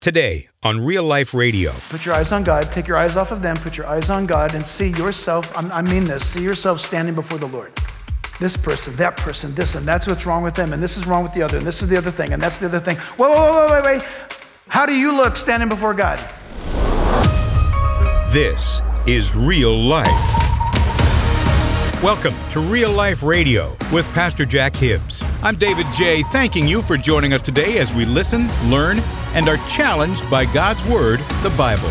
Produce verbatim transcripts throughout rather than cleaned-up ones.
Today on Real Life Radio. Put your eyes on God, take your eyes off of them, put your eyes on God, and see yourself, I'm, I mean this, see yourself standing before the Lord. This person, that person, this, and that's what's wrong with them, and this is wrong with the other, and this is the other thing, and that's the other thing. Whoa, whoa, whoa, wait, wait. How do you look standing before God? This is Real Life. Welcome to Real Life Radio with Pastor Jack Hibbs. I'm David J., thanking you for joining us today as we listen, learn, and are challenged by God's Word, the Bible.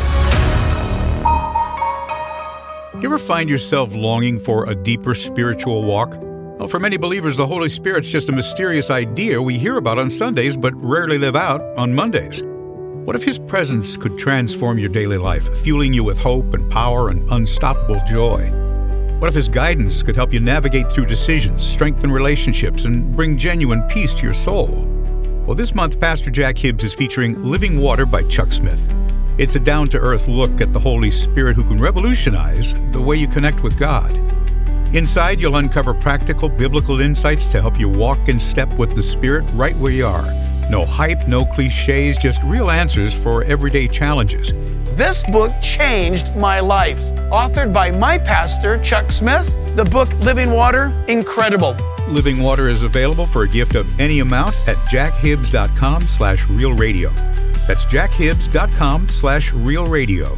You ever find yourself longing for a deeper spiritual walk? Well, for many believers, the Holy Spirit's just a mysterious idea we hear about on Sundays but rarely live out on Mondays. What if His presence could transform your daily life, fueling you with hope and power and unstoppable joy? What if His guidance could help you navigate through decisions, strengthen relationships, and bring genuine peace to your soul? Well, this month, Pastor Jack Hibbs is featuring Living Water by Chuck Smith. It's a down-to-earth look at the Holy Spirit who can revolutionize the way you connect with God. Inside, you'll uncover practical biblical insights to help you walk in step with the Spirit right where you are. No hype, no cliches, just real answers for everyday challenges. This book changed my life. Authored by my pastor, Chuck Smith, the book Living Water, incredible. Living Water is available for a gift of any amount at jackhibbs.com slash real radio. That's jackhibbs.com slash real radio.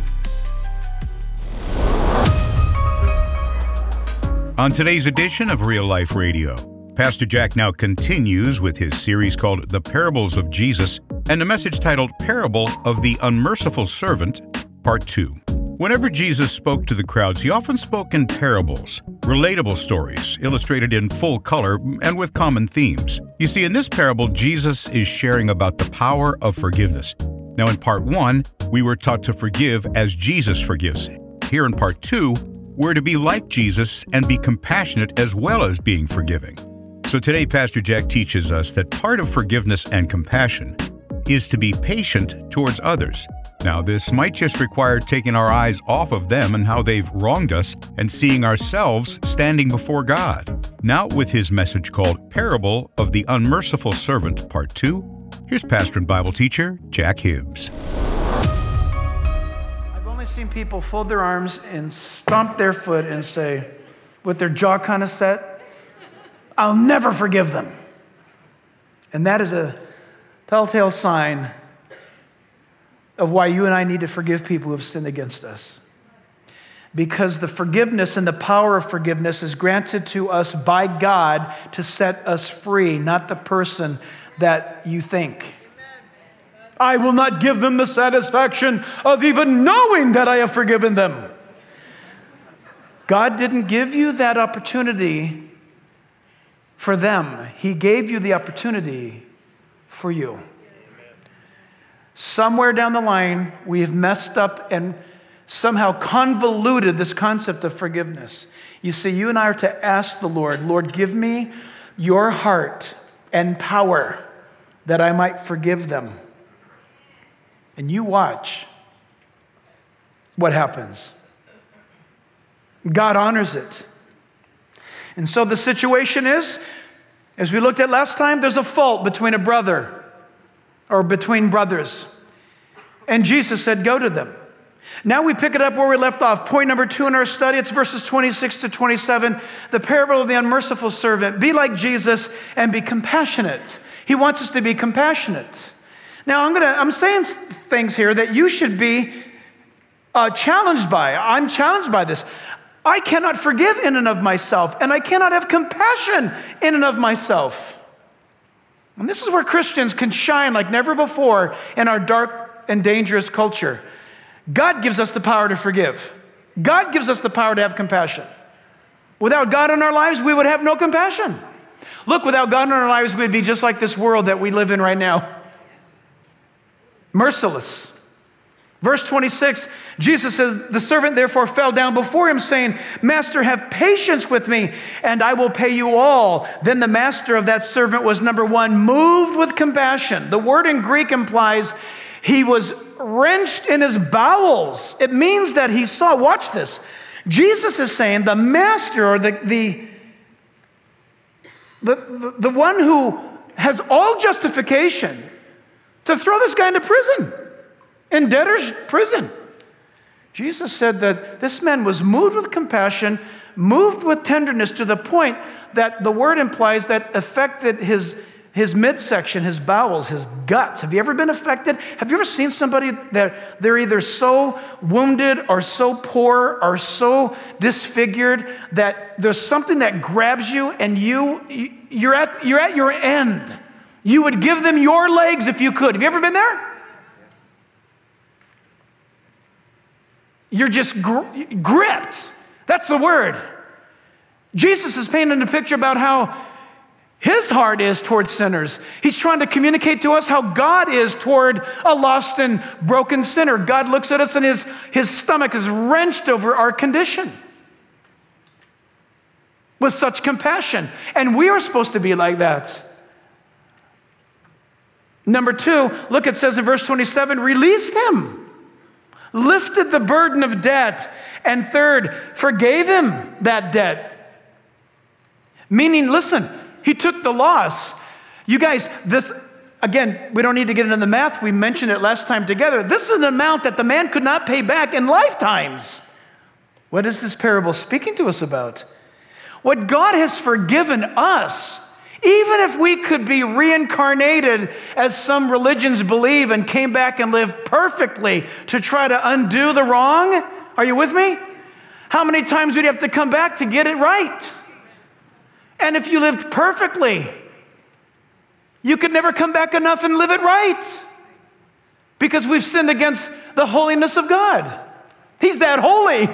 On today's edition of Real Life Radio, Pastor Jack now continues with his series called The Parables of Jesus and a message titled Parable of the Unmerciful Servant, Part two. Whenever Jesus spoke to the crowds, he often spoke in parables, relatable stories, illustrated in full color and with common themes. You see, in this parable, Jesus is sharing about the power of forgiveness. Now, in Part one, we were taught to forgive as Jesus forgives. Here in Part two, we're to be like Jesus and be compassionate as well as being forgiving. So today, Pastor Jack teaches us that part of forgiveness and compassion is to be patient towards others. Now, this might just require taking our eyes off of them and how they've wronged us and seeing ourselves standing before God. Now, with his message called Parable of the Unmerciful Servant, Part two, here's pastor and Bible teacher Jack Hibbs. I've only seen people fold their arms and stomp their foot and say, with their jaw kind of set, I'll never forgive them. And that is a telltale sign of why you and I need to forgive people who have sinned against us. Because the forgiveness and the power of forgiveness is granted to us by God to set us free, not the person that you think. I will not give them the satisfaction of even knowing that I have forgiven them. God didn't give you that opportunity for them. He gave you the opportunity for you. Somewhere down the line, we have messed up and somehow convoluted this concept of forgiveness. You see, you and I are to ask the Lord, Lord, give me your heart and power that I might forgive them. And you watch what happens. God honors it. And so the situation is, as we looked at last time, there's a fault between a brother or between brothers. And Jesus said, go to them. Now we pick it up where we left off. Point number two in our study, it's verses twenty-six to twenty-seven, the parable of the unmerciful servant. Be like Jesus and be compassionate. He wants us to be compassionate. Now I'm gonna, I'm saying things here that you should be uh, challenged by. I'm challenged by this. I cannot forgive in and of myself, and I cannot have compassion in and of myself. And this is where Christians can shine like never before in our dark and dangerous culture. God gives us the power to forgive. God gives us the power to have compassion. Without God in our lives, we would have no compassion. Look, without God in our lives, we'd be just like this world that we live in right now. Merciless. Verse twenty-six, Jesus says, the servant therefore fell down before him, saying, Master, have patience with me, and I will pay you all. Then the master of that servant was, number one, moved with compassion. The word in Greek implies he was wrenched in his bowels. It means that he saw, watch this. Jesus is saying the master, or the, the, the, the, the one who has all justification to throw this guy into prison. in debtor's prison. Jesus said that this man was moved with compassion, moved with tenderness to the point that the word implies that affected his, his midsection, his bowels, his guts. Have you ever been affected? Have you ever seen somebody that they're either so wounded or so poor or so disfigured that there's something that grabs you and you, you're at, you're at your end? You would give them your legs if you could. Have you ever been there? You're just gr- gripped. That's the word. Jesus is painting a picture about how his heart is towards sinners. He's trying to communicate to us how God is toward a lost and broken sinner. God looks at us and his, his stomach is wrenched over our condition with such compassion. And we are supposed to be like that. Number two, look, it says in verse twenty-seven, released him, lifted the burden of debt, and third, forgave him that debt. Meaning, listen, he took the loss. You guys, this, again, we don't need to get into the math. We mentioned it last time together. This is an amount that the man could not pay back in lifetimes. What is this parable speaking to us about? What God has forgiven us, even if we could be reincarnated as some religions believe and came back and lived perfectly to try to undo the wrong. Are you with me? How many times would you have to come back to get it right? And if you lived perfectly, you could never come back enough and live it right because we've sinned against the holiness of God. He's that holy.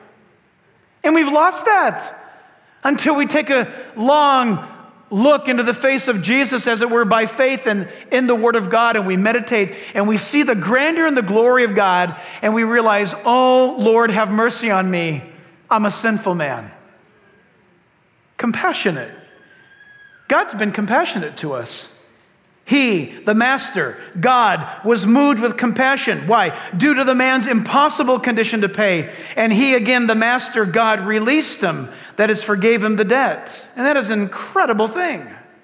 And we've lost that until we take a long look into the face of Jesus, as it were, by faith and in the Word of God, and we meditate and we see the grandeur and the glory of God, and we realize, oh, Lord, have mercy on me. I'm a sinful man. Compassionate. God's been compassionate to us. He, the master, God, was moved with compassion. Why? Due to the man's impossible condition to pay. And he, again, the master, God, released him, that is, forgave him the debt. And that is an incredible thing.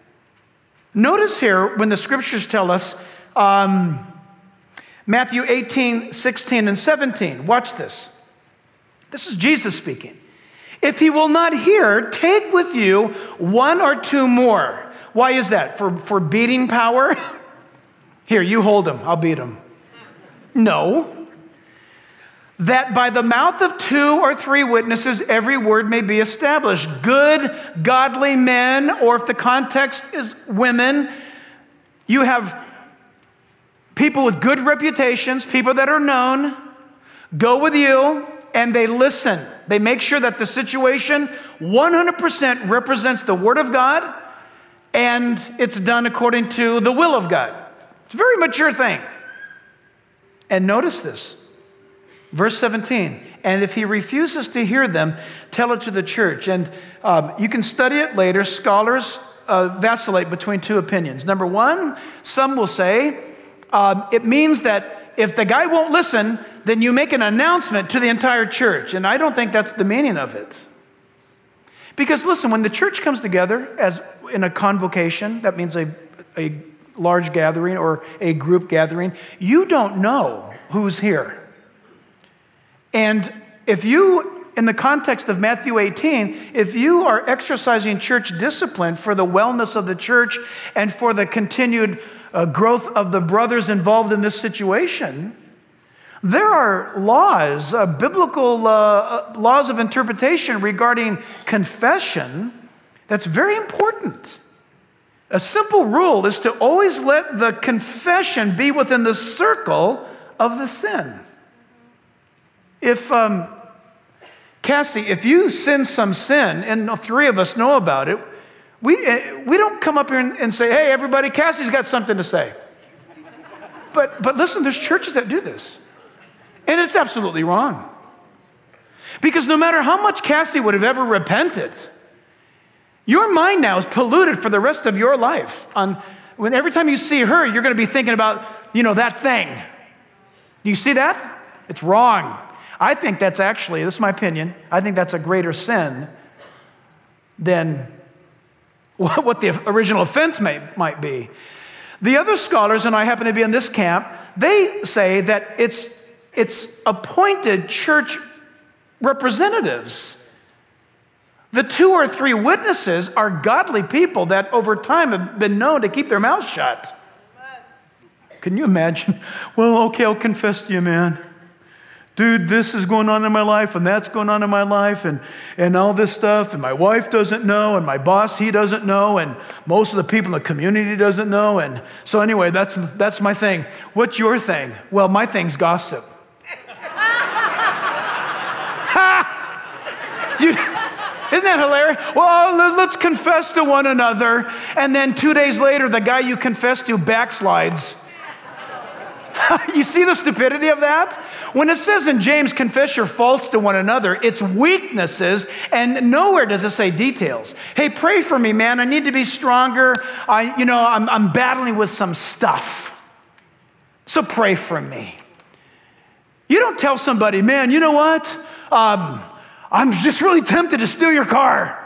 Notice here when the scriptures tell us, um, Matthew eighteen, sixteen, and seventeen. Watch this. This is Jesus speaking. If he will not hear, take with you one or two more. Why is that? For, for beating power? Here, you hold him. I'll beat him. No. That by the mouth of two or three witnesses, every word may be established. Good, godly men, or if the context is women, you have people with good reputations, people that are known, go with you, and they listen. They make sure that the situation one hundred percent represents the Word of God, and it's done according to the will of God. It's a very mature thing. And notice this. Verse seventeen, and if he refuses to hear them, tell it to the church. And um, you can study it later. Scholars uh, vacillate between two opinions. Number one, some will say um, it means that if the guy won't listen, then you make an announcement to the entire church. And I don't think that's the meaning of it. Because listen, when the church comes together as in a convocation, that means a, a large gathering or a group gathering, you don't know who's here. And if you, in the context of Matthew eighteen, if you are exercising church discipline for the wellness of the church and for the continued uh, growth of the brothers involved in this situation, there are laws, uh, biblical uh, laws of interpretation regarding confession that's very important. A simple rule is to always let the confession be within the circle of the sin. If, um, Cassie, if you sin some sin, and the three of us know about it, we, we don't come up here and, and say, hey, everybody, Cassie's got something to say. But, but listen, there's churches that do this. And it's absolutely wrong. Because no matter how much Cassie would have ever repented, your mind now is polluted for the rest of your life. On when every time you see her, you're going to be thinking about, you know, that thing. Do you see that? It's wrong. I think that's actually, this is my opinion, I think that's a greater sin than what the original offense may, might be. The other scholars, and I happen to be in this camp, they say that it's, it's appointed church representatives. The two or three witnesses are godly people that over time have been known to keep their mouths shut. Can you imagine? Well, okay, I'll confess to you, man. Dude, this is going on in my life, and that's going on in my life, and, and all this stuff, and my wife doesn't know, and my boss, he doesn't know, and most of the people in the community doesn't know, and so anyway, that's, that's my thing. What's your thing? Well, my thing's gossip. you, isn't that hilarious? Well, let's confess to one another, and then two days later, the guy you confess to backslides. You see the stupidity of that? When it says in James, confess your faults to one another, it's weaknesses, and nowhere does it say details. Hey, pray for me, man. I need to be stronger. I, you know, I'm, I'm battling with some stuff. So pray for me. You don't tell somebody, man, you know what? Um, I'm just really tempted to steal your car.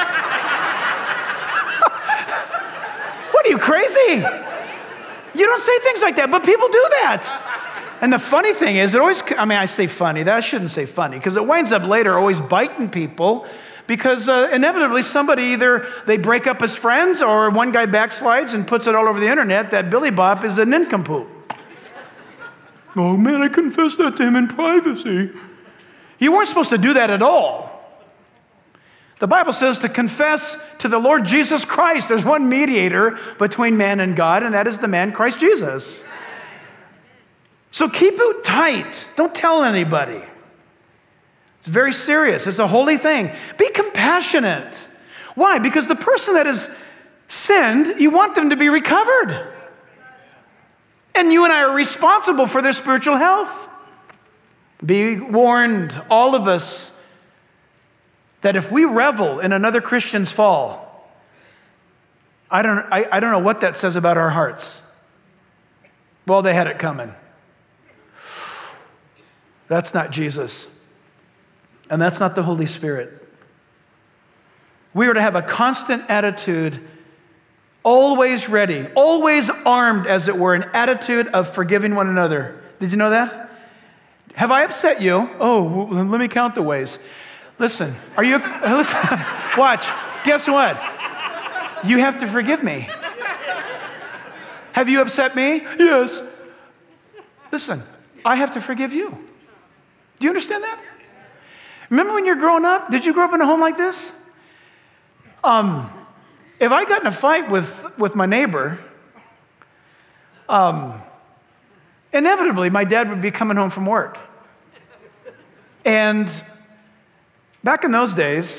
What are you, crazy? You don't say things like that, but people do that. And the funny thing is, it always, I mean, I say funny, that I shouldn't say funny, because it winds up later always biting people, because uh, inevitably somebody either, they break up as friends, or one guy backslides and puts it all over the internet that Billy Bob is a nincompoop. Oh man, I confessed that to him in privacy. You weren't supposed to do that at all. The Bible says to confess to the Lord Jesus Christ. There's one mediator between man and God, and that is the man Christ Jesus. So keep it tight. Don't tell anybody. It's very serious. It's a holy thing. Be compassionate. Why? Because the person that has sinned, you want them to be recovered. And you and I are responsible for their spiritual health. Be warned, all of us, that if we revel in another Christian's fall, I don't, I, I don't know what that says about our hearts. Well, they had it coming. That's not Jesus. And that's not the Holy Spirit. We are to have a constant attitude, always ready, always armed, as it were, an attitude of forgiving one another. Did you know that? Have I upset you? Oh, well, let me count the ways. Listen, are you, listen, watch, guess what? You have to forgive me. Have you upset me? Yes. Listen, I have to forgive you. Do you understand that? Remember when you're growing up? Did you grow up in a home like this? Um, if I got in a fight with, with my neighbor, um, inevitably my dad would be coming home from work. And back in those days,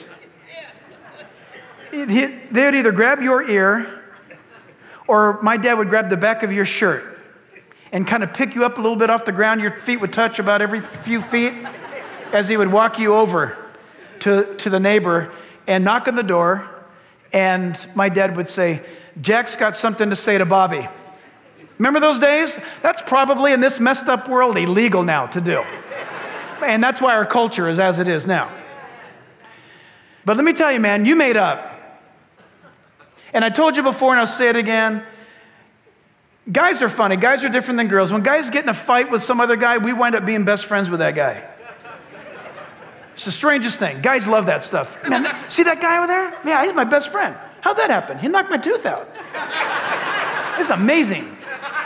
it, it, they would either grab your ear, or my dad would grab the back of your shirt and kind of pick you up a little bit off the ground. Your feet would touch about every few feet as he would walk you over to, to the neighbor and knock on the door. And my dad would say, Jack's got something to say to Bobby. Remember those days? That's probably in this messed up world illegal now to do. And that's why our culture is as it is now. But let me tell you, man, you made up. And I told you before, and I'll say it again. Guys are funny. Guys are different than girls. When guys get in a fight with some other guy, we wind up being best friends with that guy. It's the strangest thing. Guys love that stuff. Man, see that guy over there? Yeah, he's my best friend. How'd that happen? He knocked my tooth out. It's amazing.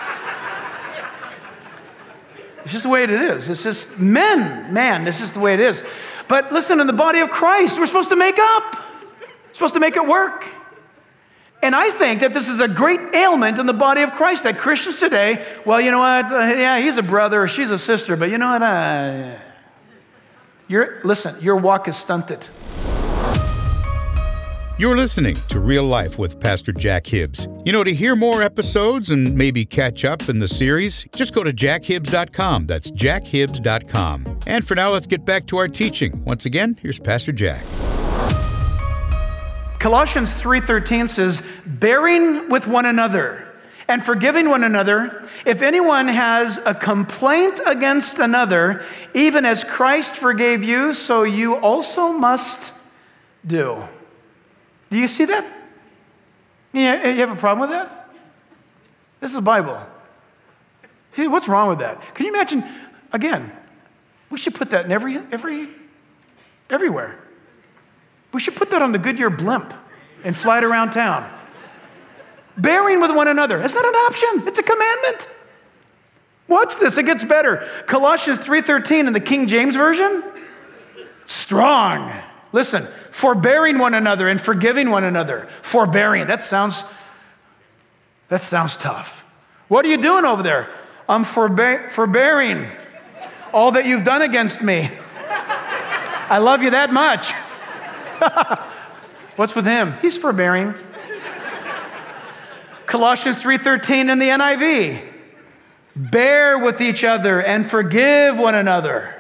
It's just the way it is. It's just men, man, this is the way it is. But listen, in the body of Christ, we're supposed to make up. We're supposed to make it work. And I think that this is a great ailment in the body of Christ, that Christians today, well, you know what? Uh, yeah, he's a brother or she's a sister, but you know what? Uh, you're, listen, your walk is stunted. You're listening to Real Life with Pastor Jack Hibbs. You know, to hear more episodes and maybe catch up in the series, just go to jack hibbs dot com. That's jack hibbs dot com. And for now, let's get back to our teaching. Once again, here's Pastor Jack. Colossians three thirteen says, bearing with one another and forgiving one another, if anyone has a complaint against another, even as Christ forgave you, so you also must do. Do you see that? You have a problem with that? This is the Bible. Hey, what's wrong with that? Can you imagine, again, we should put that in every, every, everywhere. We should put that on the Goodyear blimp and fly it around town. Bearing with one another. It's not an option. It's a commandment. What's this? It gets better. Colossians three thirteen in the King James Version. Strong. Listen, forbearing one another and forgiving one another. Forbearing. That sounds, that sounds tough. What are you doing over there? I'm forbe- forbearing all that you've done against me. I love you that much. What's with him? He's forbearing. Colossians three thirteen in the N I V. Bear with each other and forgive one another.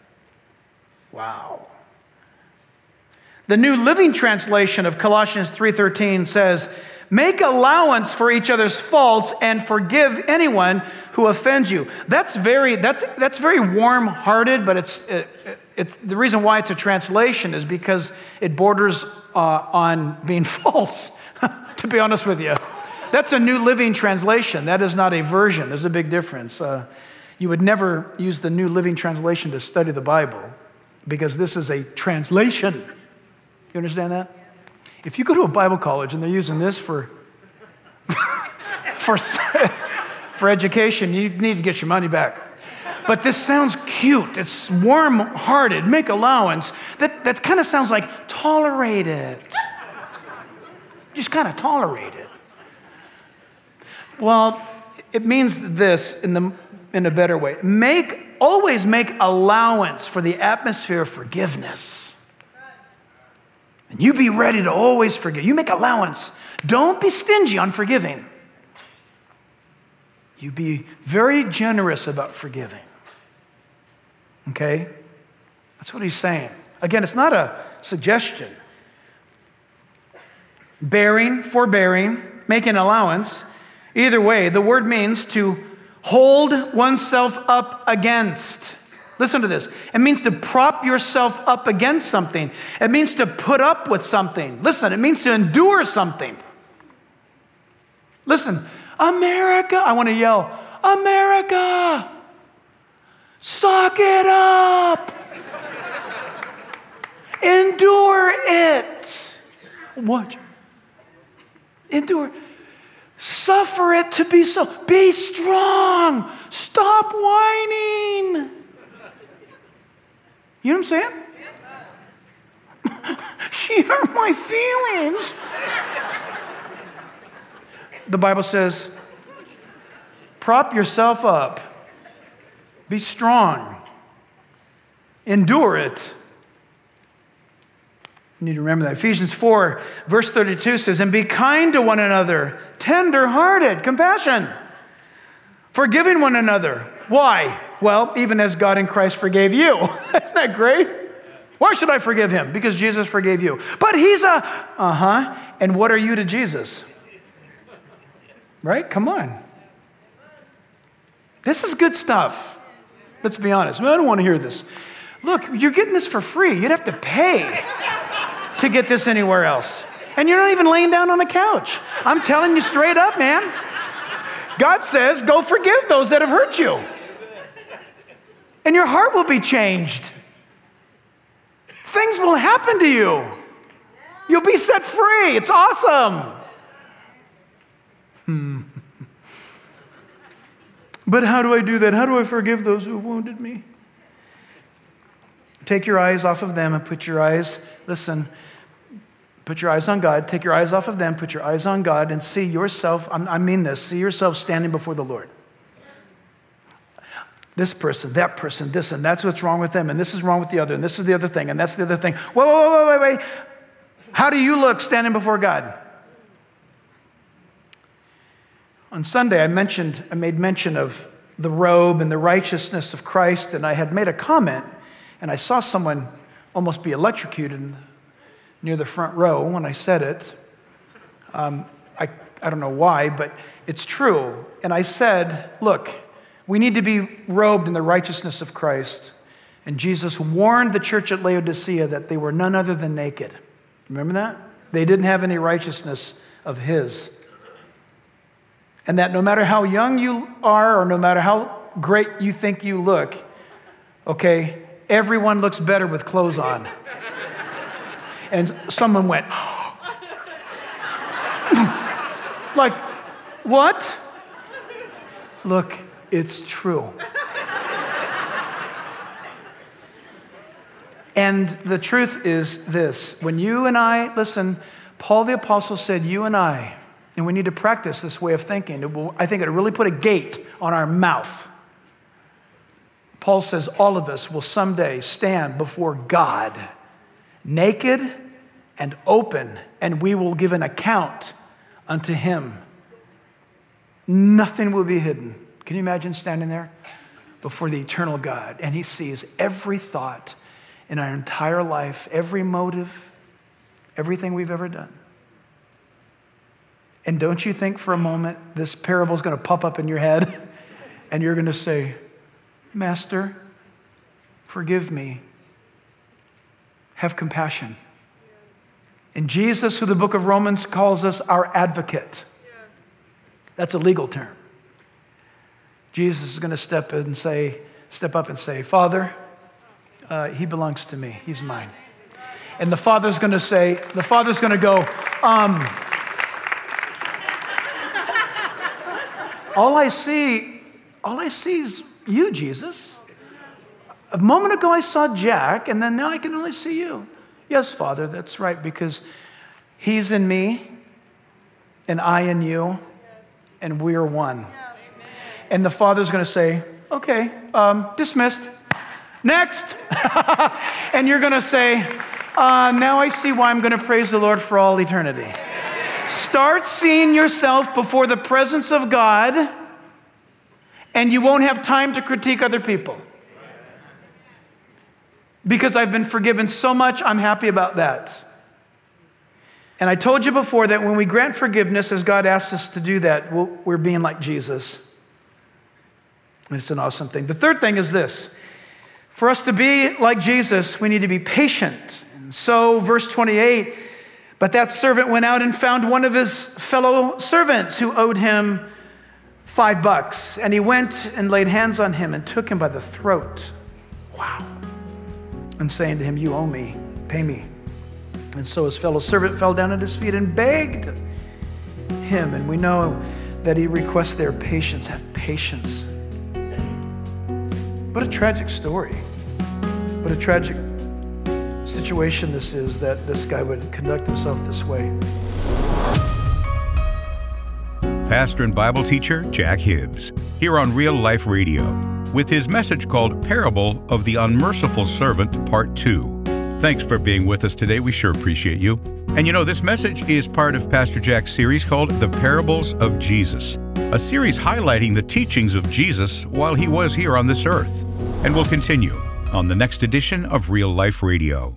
Wow. The New Living Translation of Colossians three thirteen says, make allowance for each other's faults and forgive anyone who offends you. That's very, that's, that's very warm-hearted, but it's, it, it's the reason why it's a translation is because it borders uh, on being false, to be honest with you. That's a New Living Translation. That is not a version. There's a big difference. Uh, you would never use the New Living Translation to study the Bible because this is a translation. You understand that? If you go to a Bible college and they're using this for, for, for education, you need to get your money back. But this sounds cute. It's warm-hearted. Make allowance. That, that kind of sounds like tolerate it. Just kind of tolerate it. Well, it means this in the in a better way. Make always make allowance for the atmosphere of forgiveness. And you be ready to always forgive. You make allowance. Don't be stingy on forgiving. You be very generous about forgiving. Okay? That's what he's saying. Again, it's not a suggestion. Bearing, forbearing, making allowance. Either way, the word means to hold oneself up against. Listen to this. It means to prop yourself up against something. It means to put up with something. Listen, it means to endure something. Listen, America, I want to yell, America, suck it up. Endure it. What? Endure. Suffer it to be so. Be strong. Stop whining. You know what I'm saying? She hurt my feelings. The Bible says, prop yourself up. Be strong. Endure it. You need to remember that. Ephesians four, verse thirty-two says, and be kind to one another, tender-hearted, compassion, forgiving one another. Why? Well, even as God in Christ forgave you. Isn't that great? Why should I forgive him? Because Jesus forgave you. But he's a, uh-huh, and what are you to Jesus? Right? Come on. This is good stuff. Let's be honest. I don't want to hear this. Look, you're getting this for free. You'd have to pay to get this anywhere else. And you're not even laying down on a couch. I'm telling you straight up, man. God says, go forgive those that have hurt you. And your heart will be changed. Things will happen to you. You'll be set free. It's awesome. Hmm. But how do I do that? How do I forgive those who wounded me? Take your eyes off of them and put your eyes, listen, put your eyes on God. Take your eyes off of them, put your eyes on God, and see yourself, I mean this, see yourself standing before the Lord. This person, that person, this, and that's what's wrong with them, and this is wrong with the other, and this is the other thing, and that's the other thing. Whoa, whoa, whoa, wait, wait, wait. How do you look standing before God? On Sunday, I mentioned, I made mention of the robe and the righteousness of Christ, and I had made a comment, and I saw someone almost be electrocuted near the front row when I said it. Um, I, I don't know why, but it's true. And I said, look, we need to be robed in the righteousness of Christ. And Jesus warned the church at Laodicea that they were none other than naked. Remember that? They didn't have any righteousness of his. And that no matter how young you are or no matter how great you think you look, okay, everyone looks better with clothes on. And someone went, like, what? Look, it's true. And the truth is this. When you and I, listen, Paul the Apostle said, you and I, and we need to practice this way of thinking. It will, I think it'll really put a gate on our mouth. Paul says all of us will someday stand before God, naked and open, and we will give an account unto him. Nothing will be hidden. Can you imagine standing there before the eternal God, and he sees every thought in our entire life, every motive, everything we've ever done. And don't you think for a moment this parable is going to pop up in your head and you're going to say, Master, forgive me. Have compassion. And Jesus, who the book of Romans calls us our advocate. That's a legal term. Jesus is going to step in and say, step up and say, Father, uh, he belongs to me. He's mine. And the Father's going to say, the Father's going to go, um, all I see, all I see is you, Jesus. A moment ago I saw Jack, and then now I can only see you. Yes, Father, that's right, because he's in me, and I in you, and we are one. And the Father's going to say, okay, um, dismissed. Next. And you're going to say, uh, now I see why I'm going to praise the Lord for all eternity. Start seeing yourself before the presence of God, and you won't have time to critique other people. Because I've been forgiven so much, I'm happy about that. And I told you before that when we grant forgiveness, as God asks us to do that, we're being like Jesus. And it's an awesome thing. The third thing is this. For us to be like Jesus, we need to be patient. And so, verse twenty-eight, but that servant went out and found one of his fellow servants who owed him five bucks. And he went and laid hands on him and took him by the throat. Wow. And saying to him, you owe me, pay me. And so his fellow servant fell down at his feet and begged him. And we know that he requests their patience. Have patience. What a tragic story. What a tragic situation this is, that this guy would conduct himself this way. Pastor and Bible teacher Jack Hibbs, here on Real Life Radio, with his message called Parable of the Unmerciful Servant, Part two. Thanks for being with us today. We sure appreciate you. And you know, this message is part of Pastor Jack's series called The Parables of Jesus, a series highlighting the teachings of Jesus while he was here on this earth. And we'll continue on the next edition of Real Life Radio.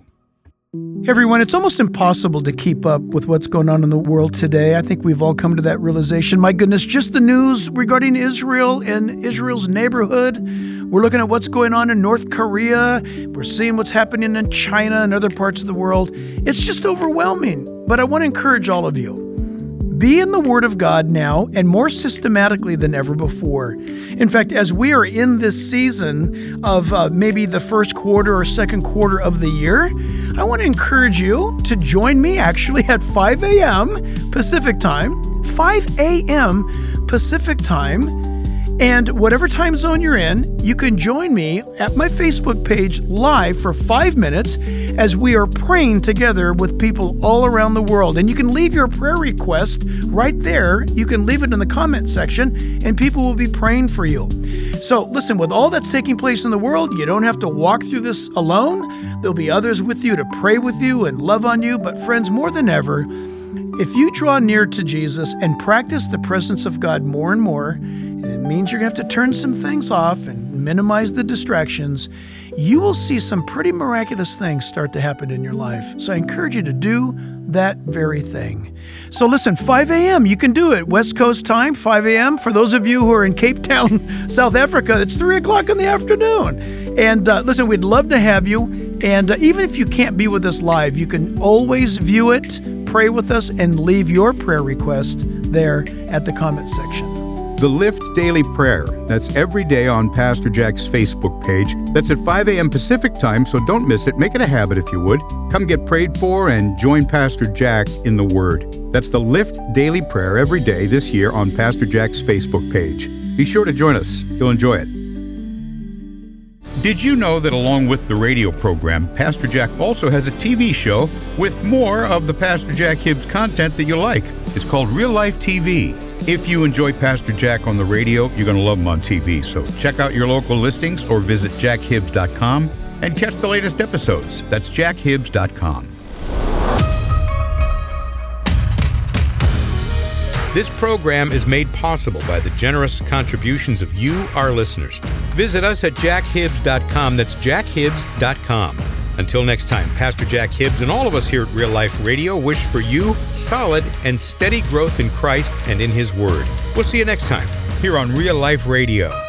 Hey everyone, it's almost impossible to keep up with what's going on in the world today. I think we've all come to that realization. My goodness, just the news regarding Israel and Israel's neighborhood. We're looking at what's going on in North Korea. We're seeing what's happening in China and other parts of the world. It's just overwhelming. But I want to encourage all of you. Be in the Word of God now and more systematically than ever before. In fact, as we are in this season of uh, maybe the first quarter or second quarter of the year, I want to encourage you to join me actually at five a.m. Pacific time, five a.m. Pacific time, and whatever time zone you're in, you can join me at my Facebook page live for five minutes as we are praying together with people all around the world. And you can leave your prayer request right there. You can leave it in the comment section, and people will be praying for you. So listen, with all that's taking place in the world, you don't have to walk through this alone. There'll be others with you to pray with you and love on you. But friends, more than ever, if you draw near to Jesus and practice the presence of God more and more, and it means you're going to have to turn some things off and minimize the distractions, you will see some pretty miraculous things start to happen in your life. So I encourage you to do that very thing. So listen, five a.m., you can do it. West Coast time, five a.m. For those of you who are in Cape Town, South Africa, it's three o'clock in the afternoon. And uh, listen, we'd love to have you. And uh, even if you can't be with us live, you can always view it, pray with us, and leave your prayer request there at the comment section. The Lift Daily Prayer. That's every day on Pastor Jack's Facebook page. That's at five a.m. Pacific time, so don't miss it. Make it a habit if you would. Come get prayed for and join Pastor Jack in the Word. That's the Lift Daily Prayer every day this year on Pastor Jack's Facebook page. Be sure to join us. You'll enjoy it. Did you know that along with the radio program, Pastor Jack also has a T V show with more of the Pastor Jack Hibbs content that you like? It's called Real Life T V. If you enjoy Pastor Jack on the radio, you're going to love him on T V. So check out your local listings or visit jack hibbs dot com and catch the latest episodes. That's jack hibbs dot com. This program is made possible by the generous contributions of you, our listeners. Visit us at jack hibbs dot com. That's jack hibbs dot com. Until next time, Pastor Jack Hibbs and all of us here at Real Life Radio wish for you solid and steady growth in Christ and in His Word. We'll see you next time here on Real Life Radio.